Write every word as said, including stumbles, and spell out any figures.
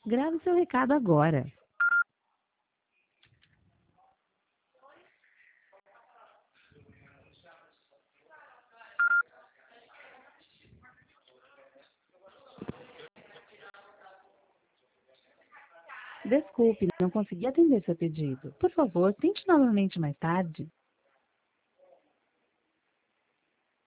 Grave seu recado agora. Desculpe, não consegui atender seu pedido. Por favor, tente novamente mais tarde.